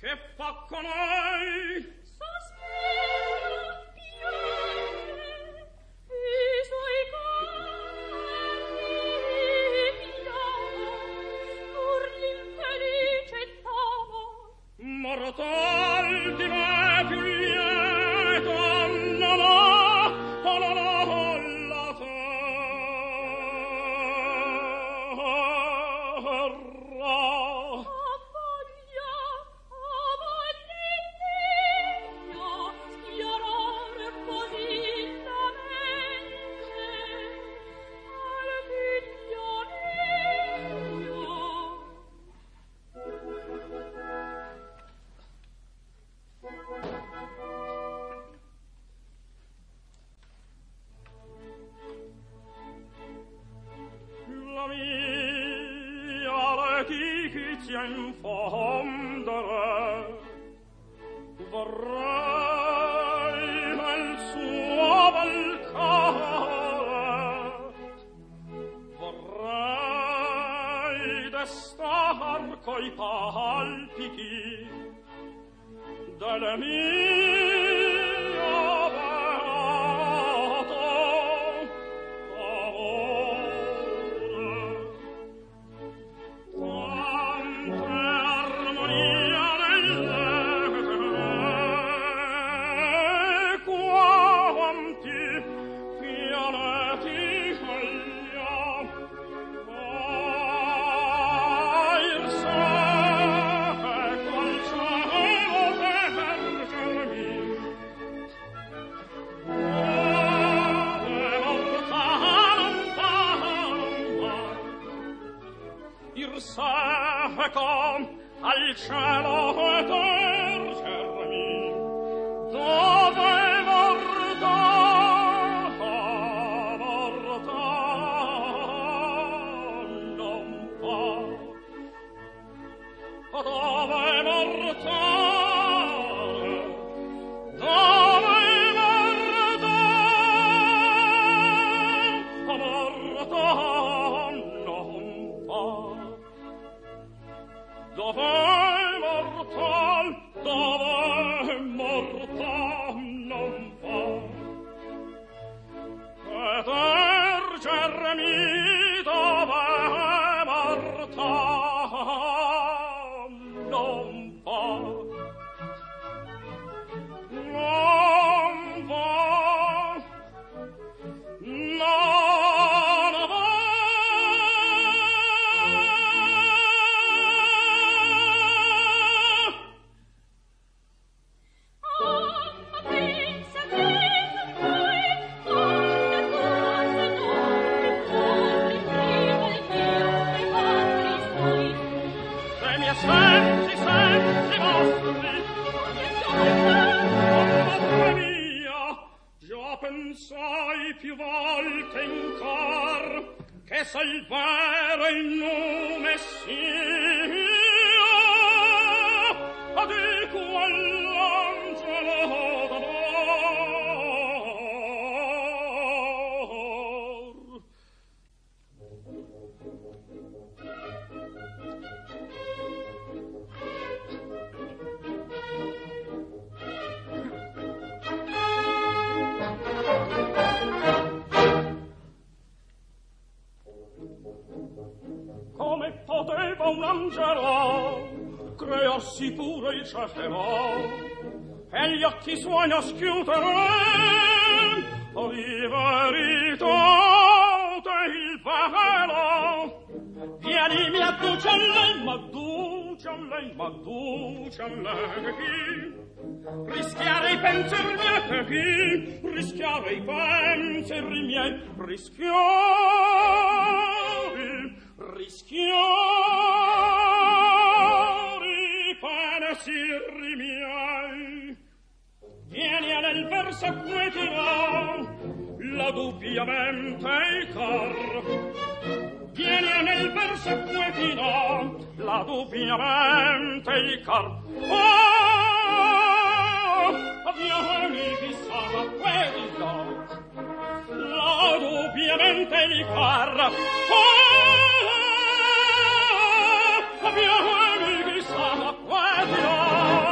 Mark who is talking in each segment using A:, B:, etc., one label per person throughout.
A: che fa con noi?
B: Sospira, piange, i suoi cari pigliamo, pur l'infelice d'amo.
A: Mortal di me più lieto, no, no, oh, no, no, la terra. La mia letizia infondere vorrei nel suo bel core, vorrei destar coi palpiti delle mie beato amore. Quante armonia nelle quanti pianeti vogliamo il sole col cielo vergermi il seco al cielo vergermi dove morta non fa dove morta dove mortal non fa ed ergermi dove mortal non fa pensai più volte in cor che se il vero il nome sia di quell'angelo d'amor. Come poteva un angelo crearsi pure il cielo e gli occhi suoi a schiudere di verità il velo? Vieni, mi adduce a lei, m'adduce a lei, m'adduce a lei. Rischiare i pensieri miei, rischiare i pensieri miei, rischiare i pensieri miei. Vieni nel verso quetirà la dubbiamente il cor. Vieni nel verso quetirà la dubbiamente il cor. Vieni chissà quetirà la dubbiamente il cor. Vieni chissà quetirà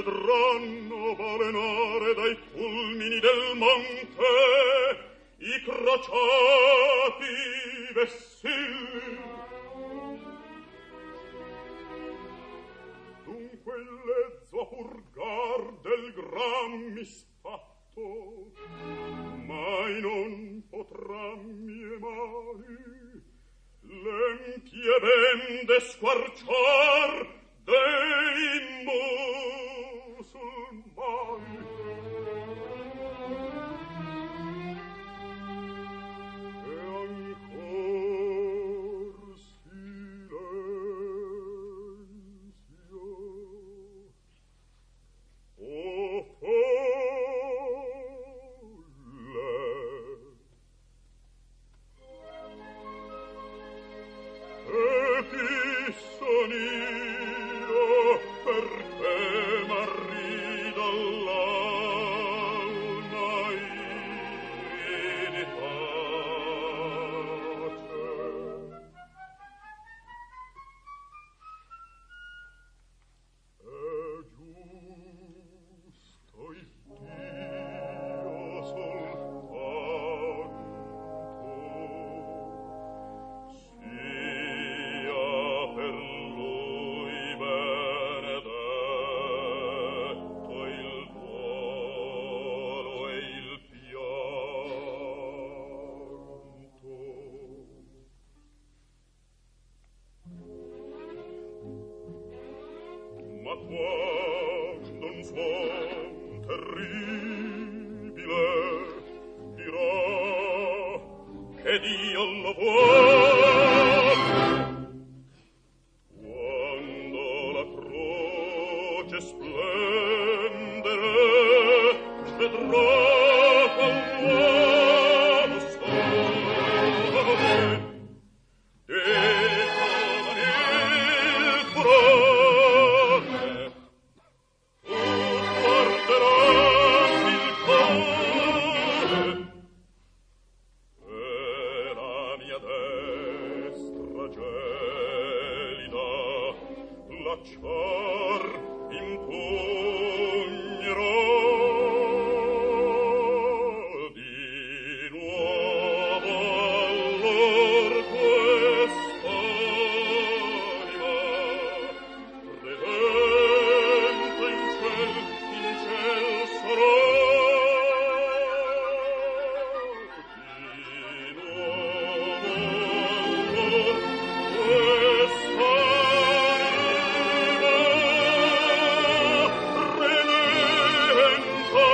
A: vedranno balenare dai culmini del monte i crociati vessilli. Dunque il lezzo a purgar del gran misfatto mai non potrà mie mani l'empie bende squarciar dei musulmani. E ancor silenzio, o folle, e chi sonino perché m'arrida l'alma in pace. È giusto il Dio soltanto sia per lui benedetto il duolo e il pianto. Ma quando un suon terribile dirà che Dio lo vuol, quando la croce splendere vedrà quell'uomo sole e con il furore guarderà il cuore e la mia destra gelida lasciar impugnerò di nuovo allor quest'anima redenta in ciel sarà di nuovo allor quest'anima redenta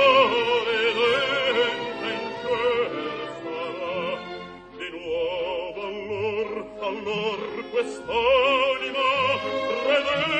A: in ciel sarà di nuovo allor quest'anima redenta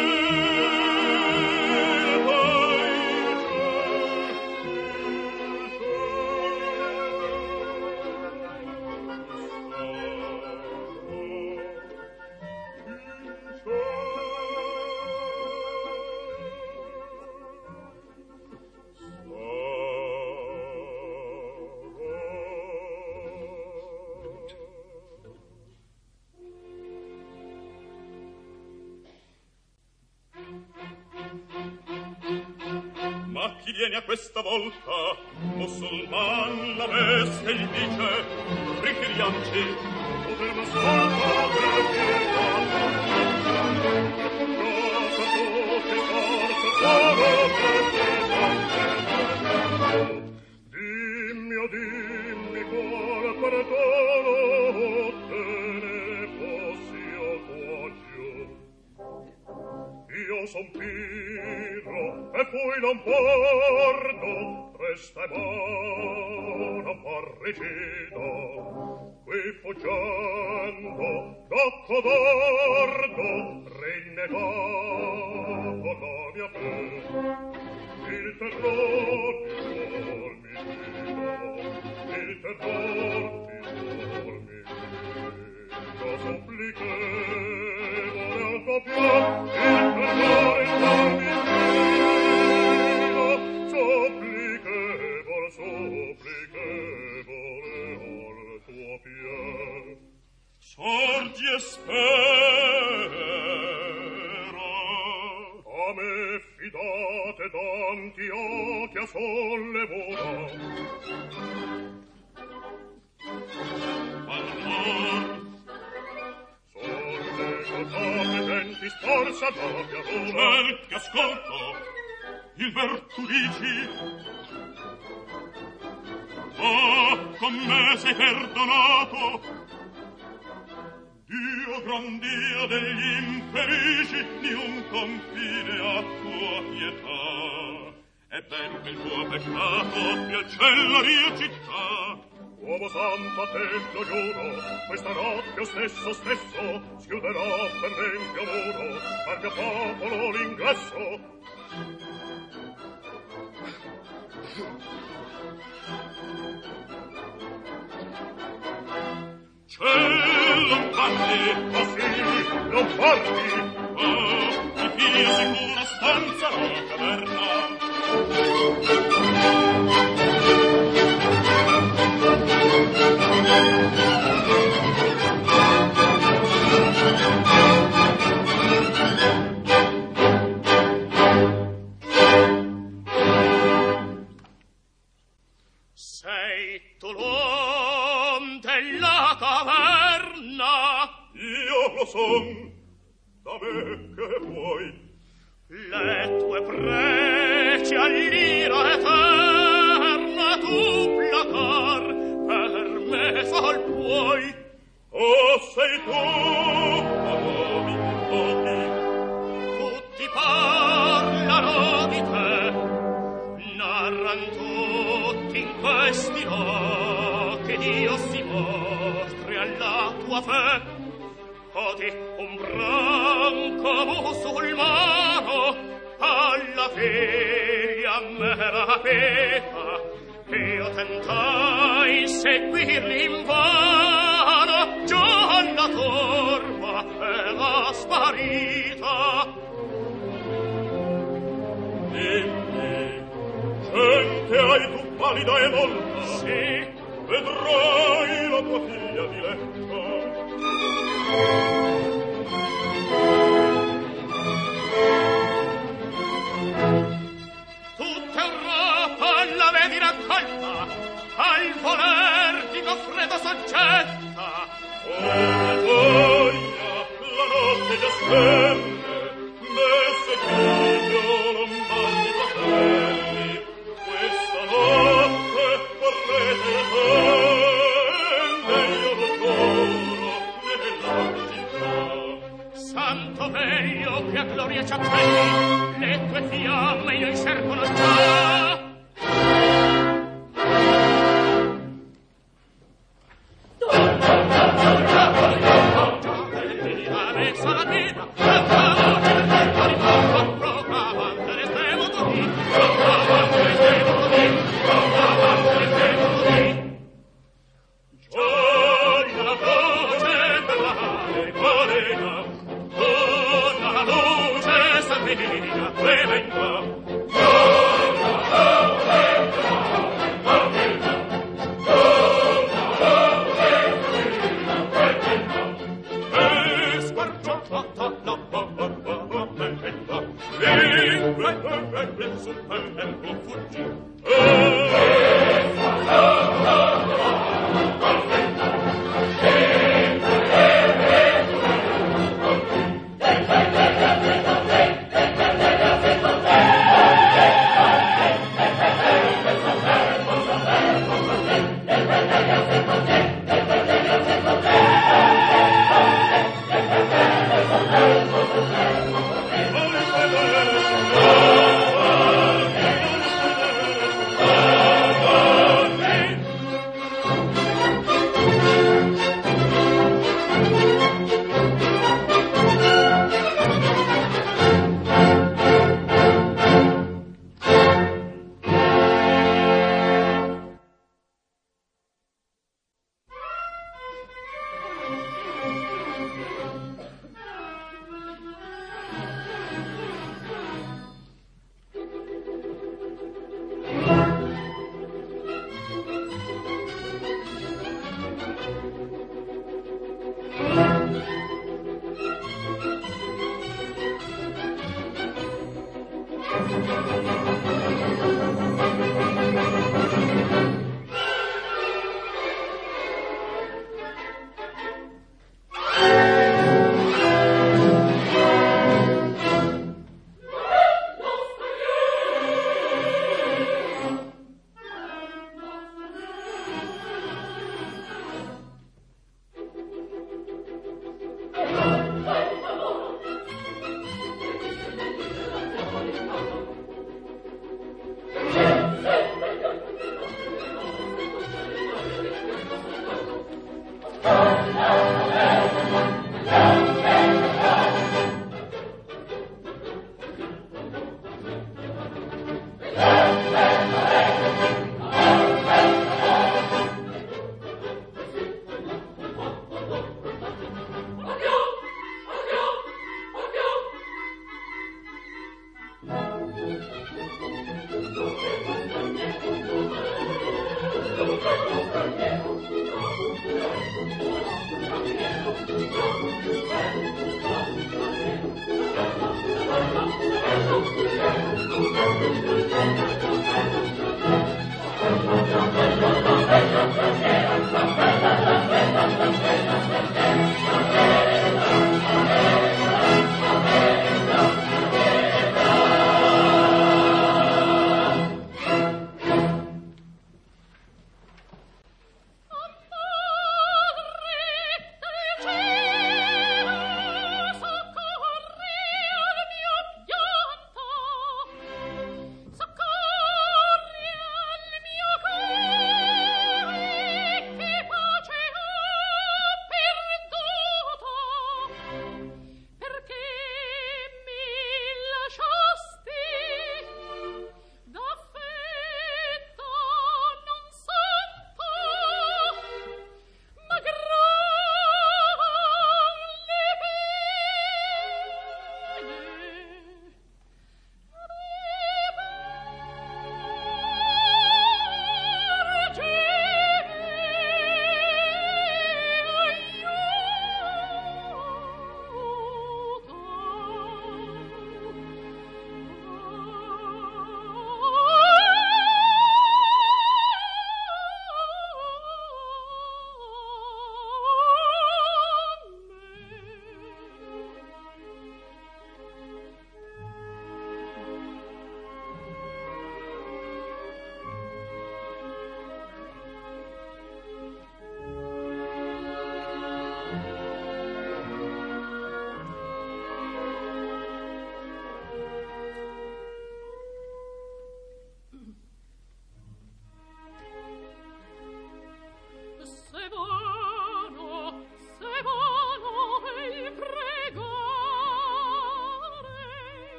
A: Ma chi viene a questa volta? Musulman la veste gli dice: ritiriamoci. Potremmo ascolta per pietà. Cosa tutti forza sono per pietà. Dimmi, oh dimmi, quale perdono te ne fossi io quaggio. Io son Pirro e fui Lombardo, resta e buona parricida, qui fuggendo da codardo, rinnegato la mia fe. Il terror ti dormita, il terror ti dormita, supplichevole al tuo pian, il terror il dormita, supplichevole al tuo pian. Sorgi e spera, a me fidar, Antiochia sollevò. Sorte sporsa d'obbia quel che ascolto il ver tu dici con me sei perdonato Dio gran Dio degli infelici di un confine a tua pietà e ben che il tuo peccato più al cielo ria città. Uomo santo a te lo giuro, questa notte io stesso schiuderò per l'empio muro al mio popolo l'ingresso. C'è Lombardi, oh sì, Lombardi, oh, mi fia sicura stanza la caverna. Sei tu l'uom della caverna? Io lo son, da me che vuoi? Le tue preci all'ira eterna tu placar, per me sol puoi. Oh, sei tu, uomo in pochi, tutti parlano di te, narran tutti in questi no che Dio si mostri alla tua fe. Odi un branco musulmano alla figlia mera peta, io tentai seguirli invano, già la torba era sparita. Dimmi, gente hai tu pallida e molta? Sì. Vedrai la tua figlia diletta. Tutta Europa la vedi raccolta, al voler di Goffredo soggetta. Oh, gioia, la notte già stelle, messe figlio Lombardi fratelli, questa notte vorrete la tende, io lo giuro, nella città. Santo veglio che a gloria ci appelli, le tue fiamme io incercono già.
B: Thank you.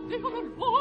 B: devono